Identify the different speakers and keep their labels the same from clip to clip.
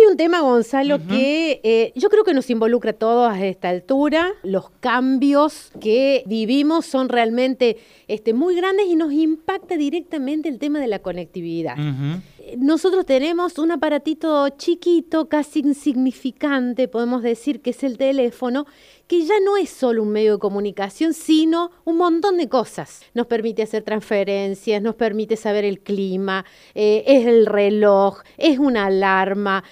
Speaker 1: un tema, Gonzalo, que yo creo que nos involucra a todos a esta altura. Los cambios que vivimos son realmente muy grandes y nos impacta directamente el tema de la conectividad. Nosotros tenemos un aparatito chiquito, casi insignificante, podemos decir que es el teléfono, que ya no es solo un medio de comunicación, sino un montón de cosas. Nos permite hacer transferencias, nos permite saber el clima, es el reloj, es una alarma.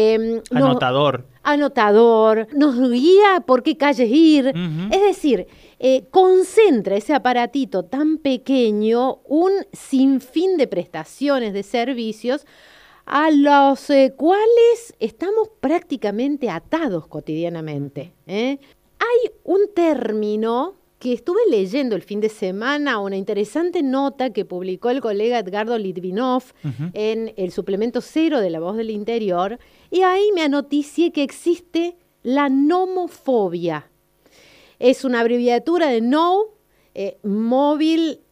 Speaker 1: Anotador, nos guía por qué calles ir. Es decir, concentra ese aparatito tan pequeño un sinfín de prestaciones, de servicios, a los cuales estamos prácticamente atados cotidianamente. Hay un término que estuve leyendo el fin de semana, una interesante nota que publicó el colega Edgardo Litvinov en el suplemento 0 de La Voz del Interior, y ahí me anoticié que existe la nomofobia. Es una abreviatura de no, móvil,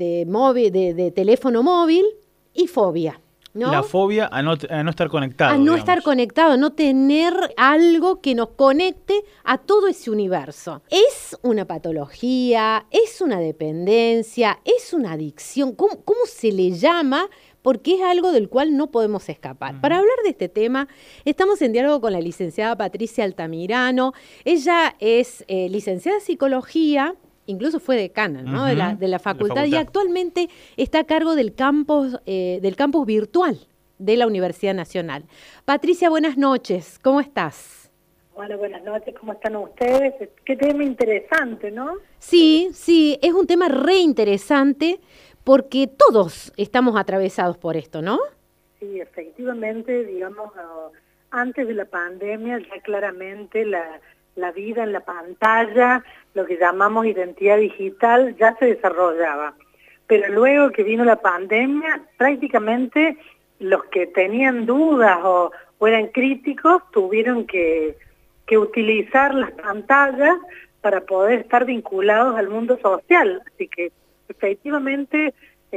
Speaker 1: de teléfono móvil, y fobia, ¿no?
Speaker 2: La fobia a no estar conectado.
Speaker 1: A no estar conectado, a no tener algo que nos conecte a todo ese universo. ¿Es una patología? ¿Es una dependencia? ¿Es una adicción? ¿Cómo se le llama? Porque es algo del cual no podemos escapar. Para hablar de este tema, estamos en diálogo con la licenciada Patricia Altamirano. Ella es licenciada en Psicología, incluso fue decana, ¿no? de la facultad, y actualmente está a cargo del campus virtual de la Universidad Nacional. Patricia, buenas noches, ¿cómo estás?
Speaker 3: Hola, buenas noches, ¿cómo están ustedes? Qué tema interesante, ¿no?
Speaker 1: Sí, es un tema re interesante porque todos estamos atravesados por esto, ¿no?
Speaker 3: Sí, efectivamente, digamos, antes de la pandemia ya claramente la vida en la pantalla, lo que llamamos identidad digital, ya se desarrollaba. Pero luego que vino la pandemia, prácticamente los que tenían dudas o eran críticos tuvieron que utilizar las pantallas para poder estar vinculados al mundo social. Así que efectivamente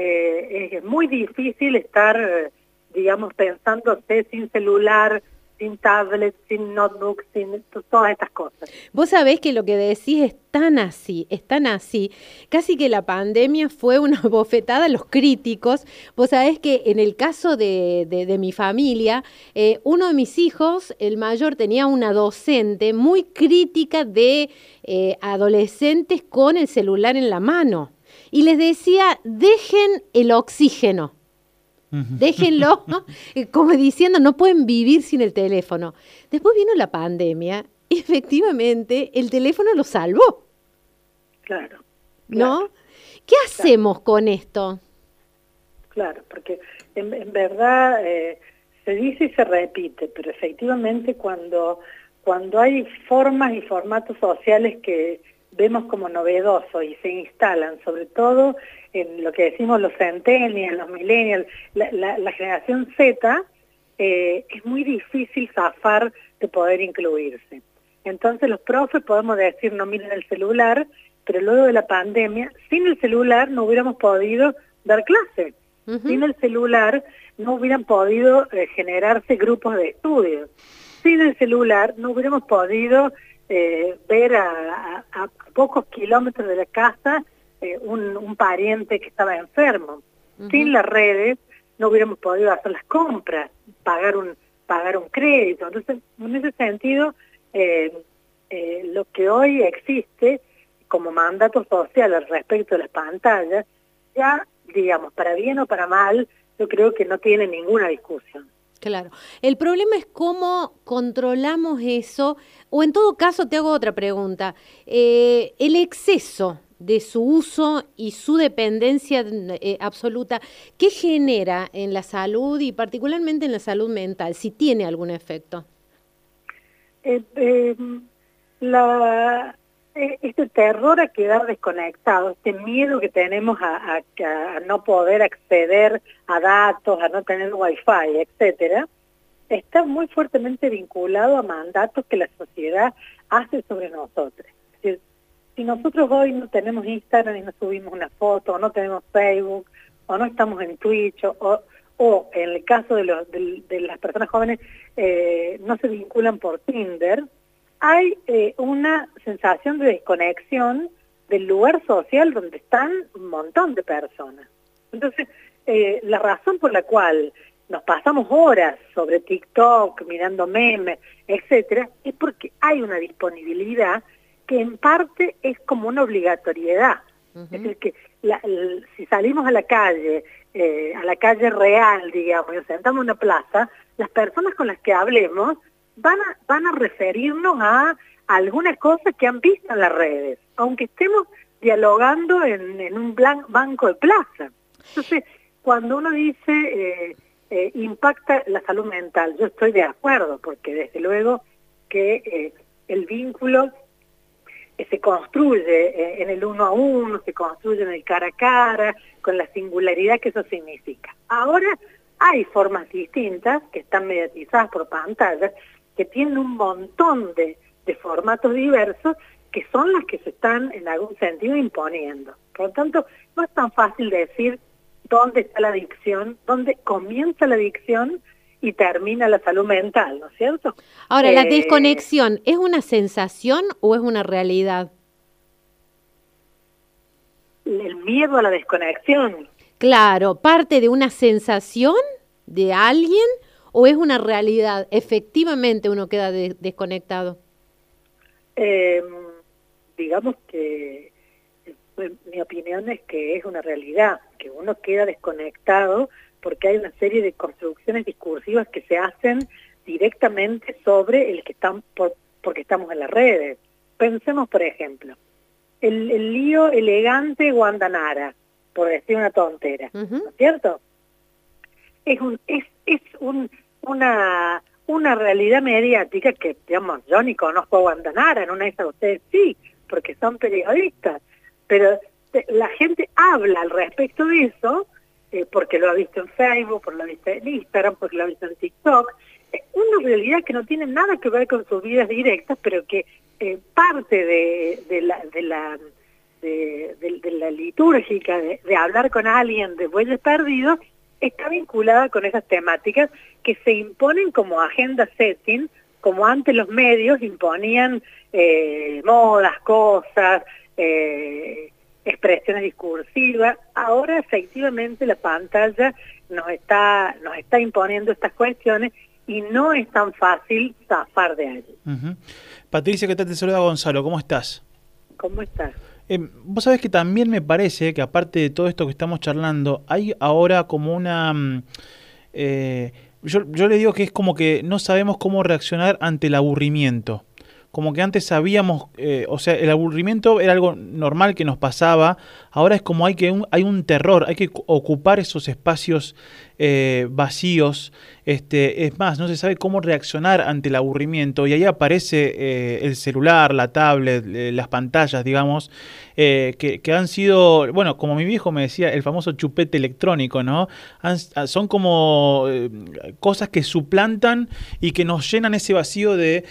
Speaker 3: es muy difícil estar, digamos, pensándose sin celular, sin tablet, sin notebook, sin todas estas cosas.
Speaker 1: Vos sabés que lo que decís es tan así, casi que la pandemia fue una bofetada a los críticos. Vos sabés que en el caso de mi familia, uno de mis hijos, el mayor, tenía una docente muy crítica de adolescentes con el celular en la mano. Y les decía, dejen el oxígeno. Déjenlo, ¿no? Como diciendo, no pueden vivir sin el teléfono. Después vino la pandemia y efectivamente el teléfono lo salvó.
Speaker 3: Claro.
Speaker 1: ¿No? ¿Qué hacemos con esto?
Speaker 3: Claro, porque en verdad se dice y se repite, pero efectivamente cuando hay formas y formatos sociales que vemos como novedosos y se instalan, sobre todo en lo que decimos los centennials, los millennials, la generación Z, es muy difícil zafar de poder incluirse. Entonces los profes podemos decir no miren el celular, pero luego de la pandemia, sin el celular no hubiéramos podido dar clase. Sin el celular no hubieran podido generarse grupos de estudio. Sin el celular no hubiéramos podido ver a pocos kilómetros de la casa un pariente que estaba enfermo. Sin las redes no hubiéramos podido hacer las compras, pagar un crédito. Entonces, en ese sentido, lo que hoy existe como mandato social al respecto de las pantallas, ya, digamos, para bien o para mal, yo creo que no tiene ninguna discusión.
Speaker 1: Claro. El problema es cómo controlamos eso, o en todo caso te hago otra pregunta, el exceso de su uso y su dependencia absoluta, ¿qué genera en la salud y particularmente en la salud mental, si tiene algún efecto?
Speaker 3: Este terror a quedar desconectado, este miedo que tenemos a no poder acceder a datos, a no tener wifi, etcétera, está muy fuertemente vinculado a mandatos que la sociedad hace sobre nosotros. Es decir, si nosotros hoy no tenemos Instagram y no subimos una foto, o no tenemos Facebook, o no estamos en Twitch, o o en el caso de las personas jóvenes no se vinculan por Tinder, hay una sensación de desconexión del lugar social donde están un montón de personas. Entonces, la razón por la cual nos pasamos horas sobre TikTok, mirando memes, etcétera, es porque hay una disponibilidad que en parte es como una obligatoriedad. Es decir, que si salimos a la calle real, digamos, y nos sentamos en una plaza, las personas con las que hablemos van a referirnos a algunas cosas que han visto en las redes, aunque estemos dialogando en un banco de plaza. Entonces, cuando uno dice impacta la salud mental, yo estoy de acuerdo, porque desde luego que el vínculo se construye en el uno a uno, se construye en el cara a cara, con la singularidad que eso significa. Ahora hay formas distintas que están mediatizadas por pantallas, que tienen un montón de formatos diversos, que son las que se están en algún sentido imponiendo. Por lo tanto, no es tan fácil decir dónde está la adicción, dónde comienza la adicción y termina la salud mental, ¿no es cierto?
Speaker 1: Ahora, ¿la desconexión es una sensación o es una realidad?
Speaker 3: El miedo a la desconexión.
Speaker 1: Claro, ¿parte de una sensación de alguien o es una realidad? Efectivamente uno queda desconectado.
Speaker 3: Digamos que mi opinión es que es una realidad, que uno queda desconectado porque hay una serie de construcciones discursivas que se hacen directamente sobre el que están porque estamos en las redes. Pensemos, por ejemplo, el lío elegante Guandanara, por decir una tontera, ¿no es cierto? Es una realidad mediática que, digamos, yo ni conozco a Guandanara, en una de esas ustedes sí, porque son periodistas, pero la gente habla al respecto de eso, porque lo ha visto en Facebook, porque lo ha visto en Instagram, porque lo ha visto en TikTok. Es una realidad que no tiene nada que ver con sus vidas directas, pero que parte de la litúrgica de hablar con alguien de bueyes perdidos está vinculada con esas temáticas que se imponen como agenda setting, como antes los medios imponían modas, cosas, expresiones discursivas. Ahora efectivamente la pantalla nos está imponiendo estas cuestiones y no es tan fácil zafar de allí.
Speaker 2: Patricia, ¿qué tal? Te saluda Gonzalo, ¿cómo estás?
Speaker 3: ¿Cómo estás?
Speaker 2: Vos sabés que también me parece que aparte de todo esto que estamos charlando, hay ahora como una... yo le digo que es como que no sabemos cómo reaccionar ante el aburrimiento. Como que antes sabíamos, o sea, el aburrimiento era algo normal que nos pasaba, ahora es como hay un terror, hay que ocupar esos espacios vacíos, es más, no se sabe cómo reaccionar ante el aburrimiento y ahí aparece el celular, la tablet, las pantallas, digamos, que han sido, bueno, como mi viejo me decía, el famoso chupete electrónico, ¿no? Son como cosas que suplantan y que nos llenan ese vacío de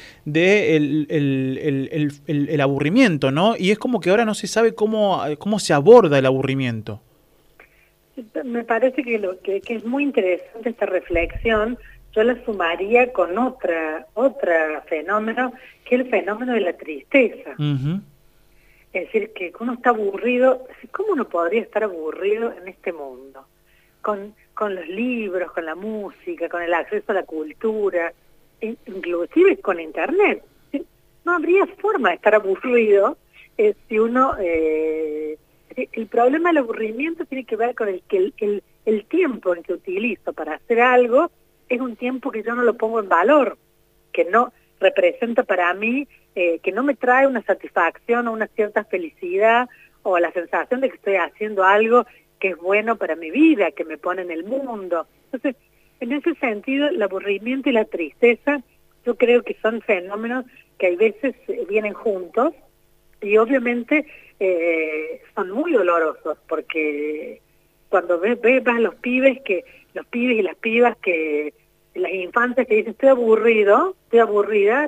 Speaker 2: el aburrimiento, ¿no? Y es como que ahora no se sabe cómo se aborda el aburrimiento.
Speaker 3: Me parece que es muy interesante esta reflexión. Yo la sumaría con otro fenómeno, que es el fenómeno de la tristeza. Es decir, que uno está aburrido. ¿Cómo uno podría estar aburrido en este mundo? Con los libros, con la música, con el acceso a la cultura, inclusive con Internet. No habría forma de estar aburrido si uno... el problema del aburrimiento tiene que ver con el tiempo en que utilizo para hacer algo es un tiempo que yo no lo pongo en valor, que no representa para mí, que no me trae una satisfacción o una cierta felicidad o la sensación de que estoy haciendo algo que es bueno para mi vida, que me pone en el mundo. Entonces, en ese sentido, el aburrimiento y la tristeza, yo creo que son fenómenos que a veces vienen juntos y obviamente son muy dolorosos, porque cuando ves a los pibes y las pibas, que las infantes que dicen estoy aburrido, estoy aburrida,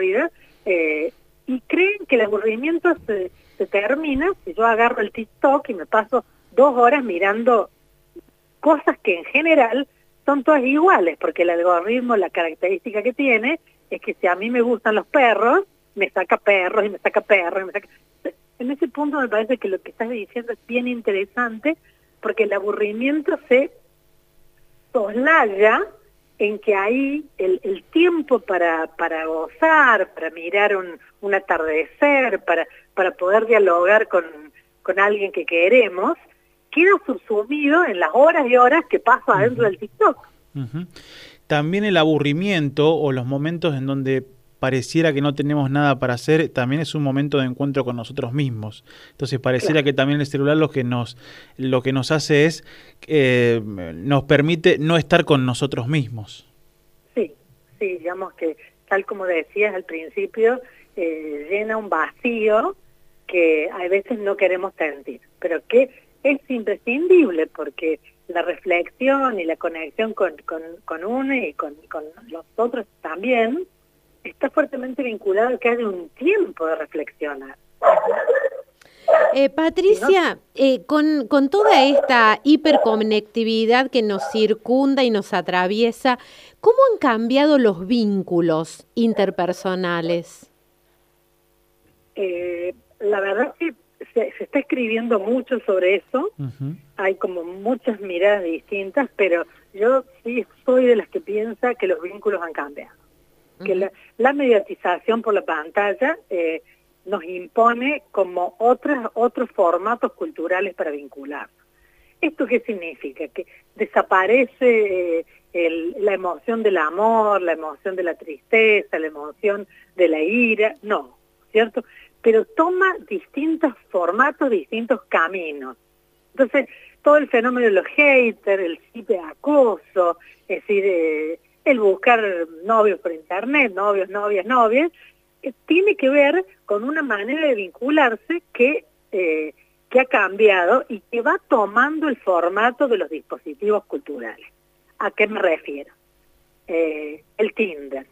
Speaker 3: y creen que el aburrimiento se termina si yo agarro el TikTok y me paso 2 horas mirando cosas que en general son todas iguales, porque el algoritmo, la característica que tiene, es que si a mí me gustan los perros, me saca perros, y me saca perros, y me saca... En ese punto me parece que lo que estás diciendo es bien interesante, porque el aburrimiento se soslaya en que ahí el tiempo para gozar, para mirar un atardecer, para poder dialogar con alguien que queremos, queda subsumido en las horas y horas que paso adentro del TikTok.
Speaker 2: También el aburrimiento o los momentos en donde pareciera que no tenemos nada para hacer, también es un momento de encuentro con nosotros mismos. Entonces pareciera que también el celular lo que nos hace es, nos permite no estar con nosotros mismos.
Speaker 3: Sí, digamos que tal como decías al principio, llena un vacío que a veces no queremos sentir, pero que es imprescindible porque la reflexión y la conexión con uno y con los otros también está fuertemente vinculado a que haya un tiempo de reflexionar.
Speaker 1: Patricia, con toda esta hiperconectividad que nos circunda y nos atraviesa, ¿cómo han cambiado los vínculos interpersonales?
Speaker 3: La verdad es que se está escribiendo mucho sobre eso. Hay como muchas miradas distintas, pero yo sí soy de las que piensa que los vínculos han cambiado. Que la mediatización por la pantalla nos impone como otros formatos culturales para vincular. ¿Esto qué significa? Que desaparece la emoción del amor, la emoción de la tristeza, la emoción de la ira, no, ¿cierto? Pero toma distintos formatos, distintos caminos. Entonces, todo el fenómeno de los haters, el ciberacoso, es decir, el buscar novios por internet, novias, tiene que ver con una manera de vincularse que ha cambiado y que va tomando el formato de los dispositivos culturales. ¿A qué me refiero? El Tinder.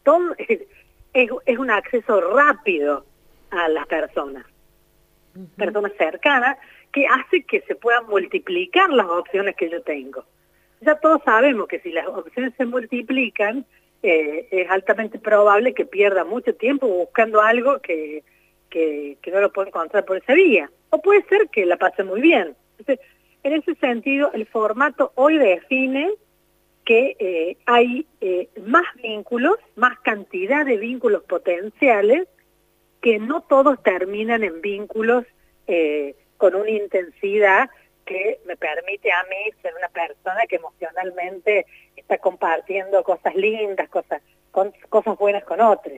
Speaker 3: Es un acceso rápido a las personas cercanas, que hace que se puedan multiplicar las opciones que yo tengo. Ya todos sabemos que si las opciones se multiplican, es altamente probable que pierda mucho tiempo buscando algo que no lo puedo encontrar por esa vía. O puede ser que la pase muy bien. Entonces, en ese sentido, el formato hoy define que hay más vínculos, más cantidad de vínculos potenciales, que no todos terminan en vínculos con una intensidad que me permite a mí ser una persona que emocionalmente está compartiendo cosas lindas, cosas buenas con otros.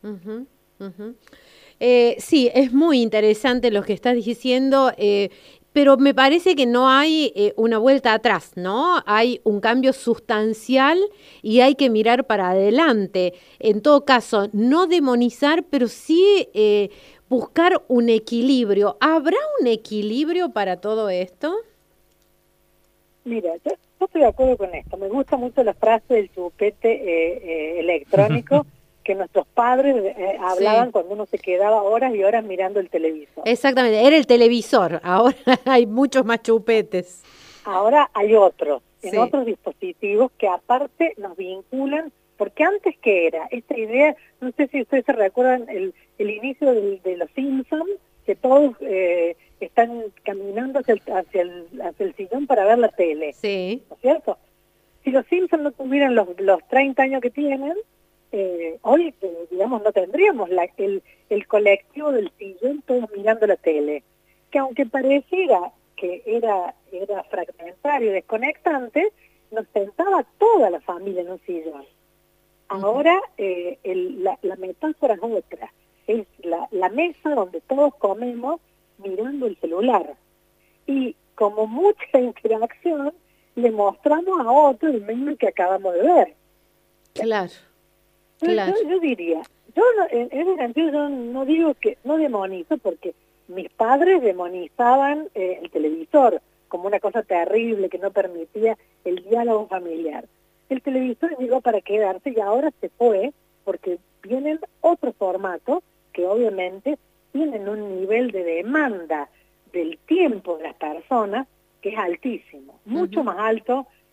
Speaker 1: Sí, es muy interesante lo que estás diciendo, pero me parece que no hay una vuelta atrás, ¿no? Hay un cambio sustancial y hay que mirar para adelante. En todo caso, no demonizar, pero sí buscar un equilibrio. ¿Habrá un equilibrio para todo esto?
Speaker 3: Mira, yo estoy de acuerdo con esto. Me gusta mucho la frase del chupete electrónico que nuestros padres hablaban cuando uno se quedaba horas y horas mirando el televisor.
Speaker 1: Exactamente, era el televisor. Ahora hay muchos más chupetes.
Speaker 3: Ahora hay otros, en otros dispositivos que aparte nos vinculan, porque antes ¿qué era? Esta idea, no sé si ustedes se recuerdan el inicio de Los Simpsons, que todos están caminando hacia el sillón para ver la tele. Sí. ¿No es cierto? Si Los Simpsons no tuvieran los 30 años que tienen, hoy, digamos, no tendríamos el colectivo del sillón todos mirando la tele. Que aunque pareciera que era fragmentario y desconectante, nos sentaba toda la familia en un sillón. Ahora la metáfora es otra. Es la mesa donde todos comemos mirando el celular. Y como mucha interacción, le mostramos a otro el menú que acabamos de ver.
Speaker 1: Claro.
Speaker 3: Yo diría, en ese sentido yo no digo que no demonizo, porque mis padres demonizaban el televisor como una cosa terrible que no permitía el diálogo familiar. El televisor llegó para quedarse y ahora se fue porque vienen otros formatos que obviamente tienen un nivel de demanda del tiempo de las personas que es altísimo, mucho más alto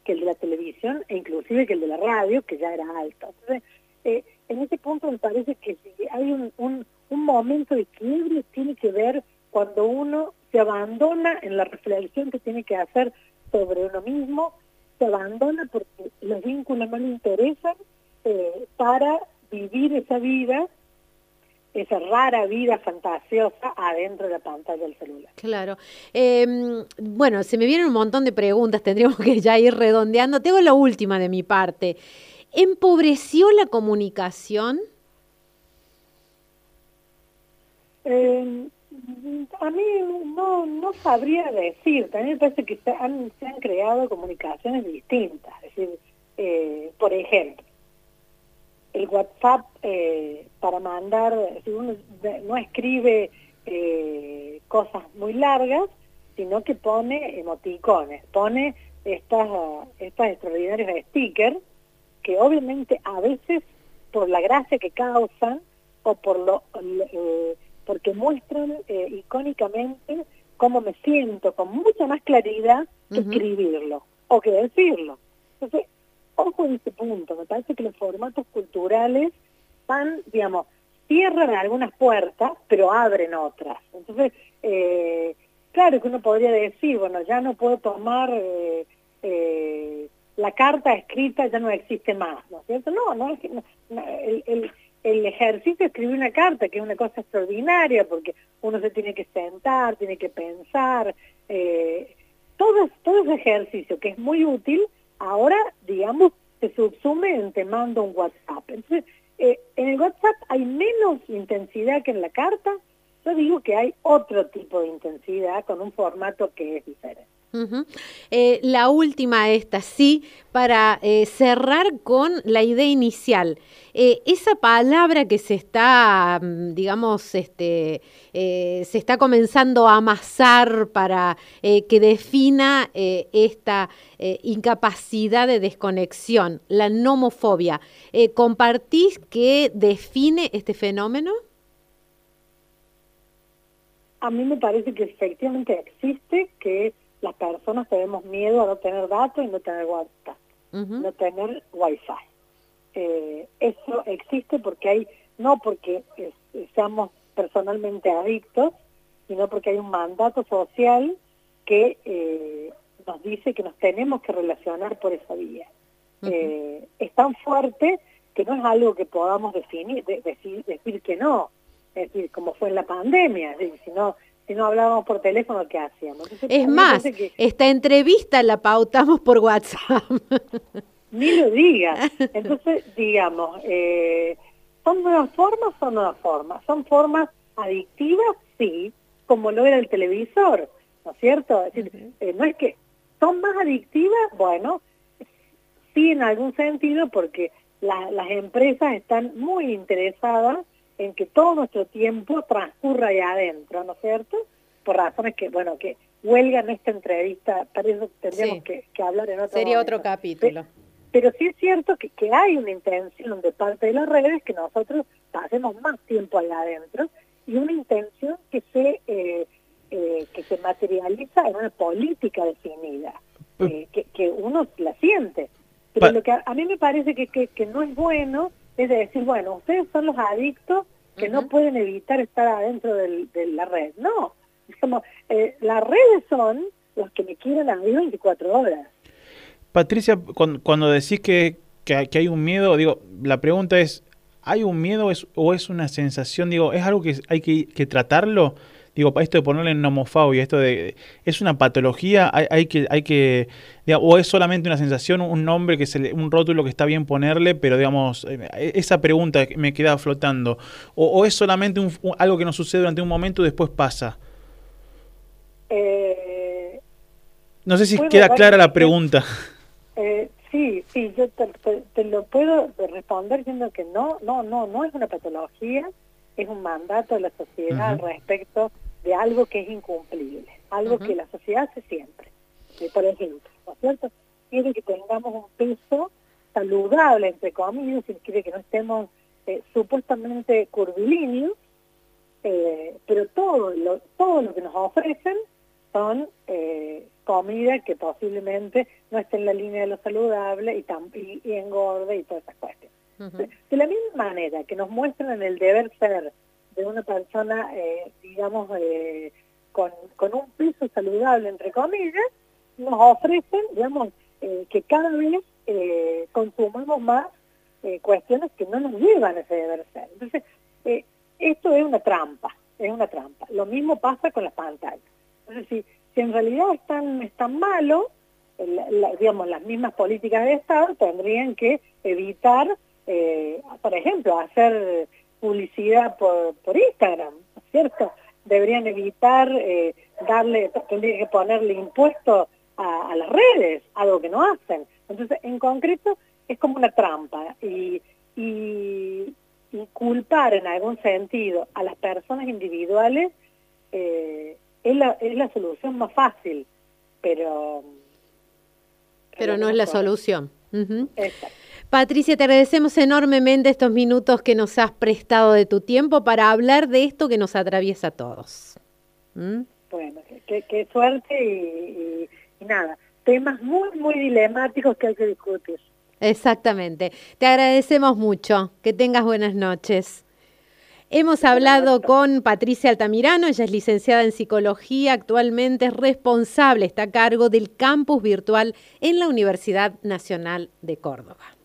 Speaker 3: que el de la televisión e inclusive que el de la radio, que ya era alto. Entonces, en ese punto me parece que si hay un momento de equilibrio, tiene que ver cuando uno se abandona en la reflexión que tiene que hacer sobre uno mismo, se abandona porque los vínculos no le interesan para vivir esa vida, esa rara vida fantasiosa adentro de la pantalla del celular.
Speaker 1: Claro. Bueno, se me vienen un montón de preguntas, tendríamos que ya ir redondeando. Tengo la última de mi parte. ¿Empobreció la comunicación?
Speaker 3: A mí no sabría decir. También me parece que se han creado comunicaciones distintas. Es decir, por ejemplo, el WhatsApp para mandar, si uno no escribe cosas muy largas, sino que pone emoticones, pone estas extraordinarios stickers que obviamente a veces por la gracia que causan o porque muestran icónicamente cómo me siento con mucha más claridad que escribirlo o que decirlo. Entonces, ojo en este punto, me parece que los formatos culturales cierran algunas puertas, pero abren otras. Entonces, claro que uno podría decir, bueno, ya no puedo tomar la carta escrita, ya no existe más, ¿no es cierto? El ejercicio de escribir una carta, que es una cosa extraordinaria, porque uno se tiene que sentar, tiene que pensar, todo ese ejercicio que es muy útil, ahora, digamos, se subsume en te mando un WhatsApp. Entonces, en el WhatsApp hay menos intensidad que en la carta. Yo digo que hay otro tipo de intensidad con un formato que es diferente.
Speaker 1: La última sí, para cerrar con la idea inicial. Esa palabra que se está, digamos, se está comenzando a amasar para que defina esta incapacidad de desconexión, la nomofobia. ¿Compartís qué define este fenómeno?
Speaker 3: A mí me parece que efectivamente existe, que las personas tenemos miedo a no tener datos y no tener WhatsApp, no tener Wi-Fi. Eso existe porque no porque seamos personalmente adictos, sino porque hay un mandato social que nos dice que nos tenemos que relacionar por esa vía. Es tan fuerte que no es algo que podamos decir que no, es decir, como fue en la pandemia, si no hablábamos por teléfono, ¿qué hacíamos? Entonces,
Speaker 1: es más, esta entrevista la pautamos por WhatsApp.
Speaker 3: Ni lo digas. Entonces, digamos, ¿son nuevas formas? ¿Son formas adictivas? Sí, como lo era el televisor, ¿no es cierto? Es decir, no es que son más adictivas, bueno, sí en algún sentido, porque las empresas están muy interesadas en que todo nuestro tiempo transcurra ahí adentro, ¿no es cierto? Por razones que huelgan esta entrevista, para eso tendríamos que hablar en otro
Speaker 1: Sería
Speaker 3: momento.
Speaker 1: Otro capítulo.
Speaker 3: Pero sí es cierto que hay una intención de parte de las redes que nosotros pasemos más tiempo ahí adentro, y una intención que se materializa en una política definida, que uno la siente. Pero lo que a mí me parece que no es bueno es decir, bueno, ustedes son los adictos que no pueden evitar estar adentro de la red. No, las redes son los que me quieren a mí 24 horas.
Speaker 2: Patricia, cuando decís que hay un miedo, digo, la pregunta es, ¿hay un miedo o es una sensación? Digo, ¿es algo que hay que tratarlo? Digo, esto de ponerle nomofobia, ¿es una patología? Hay que digamos, ¿o es solamente una sensación, un nombre, un rótulo que está bien ponerle, pero digamos, esa pregunta me queda flotando? ¿O es solamente algo que nos sucede durante un momento y después pasa? No sé si queda clara la pregunta.
Speaker 3: Sí, yo te lo puedo responder diciendo que no es una patología, es un mandato de la sociedad al respecto de algo que es incumplible, algo que la sociedad hace siempre. Por ejemplo, ¿no es cierto? Quiere que tengamos un peso saludable, entre comillas, y quiere que no estemos supuestamente curvilíneos, pero todo lo que nos ofrecen son comida que posiblemente no esté en la línea de lo saludable y engorde y todas esas cuestiones. De la misma manera que nos muestran el deber ser de una persona, digamos, con un peso saludable, entre comillas, nos ofrecen, digamos, que cada vez consumamos más cuestiones que no nos llevan a ese deber ser. Entonces, esto es una trampa, Lo mismo pasa con las pantallas. Entonces, si en realidad es tan malo, digamos, las mismas políticas de Estado tendrían que evitar, por ejemplo, hacer publicidad por Instagram, ¿no es cierto? Deberían evitar tendrían que ponerle impuestos a las redes, algo que no hacen. Entonces, en concreto, es como una trampa y culpar en algún sentido a las personas individuales es la solución más fácil, pero
Speaker 1: no es la solución.
Speaker 3: Exacto.
Speaker 1: Patricia, te agradecemos enormemente estos minutos que nos has prestado de tu tiempo para hablar de esto que nos atraviesa a todos.
Speaker 3: Bueno, qué suerte y nada, temas muy, muy dilemáticos que hay que discutir.
Speaker 1: Exactamente. Te agradecemos mucho. Que tengas buenas noches. Hemos hablado con Patricia Altamirano, ella es licenciada en Psicología, actualmente es responsable, está a cargo del campus virtual en la Universidad Nacional de Córdoba.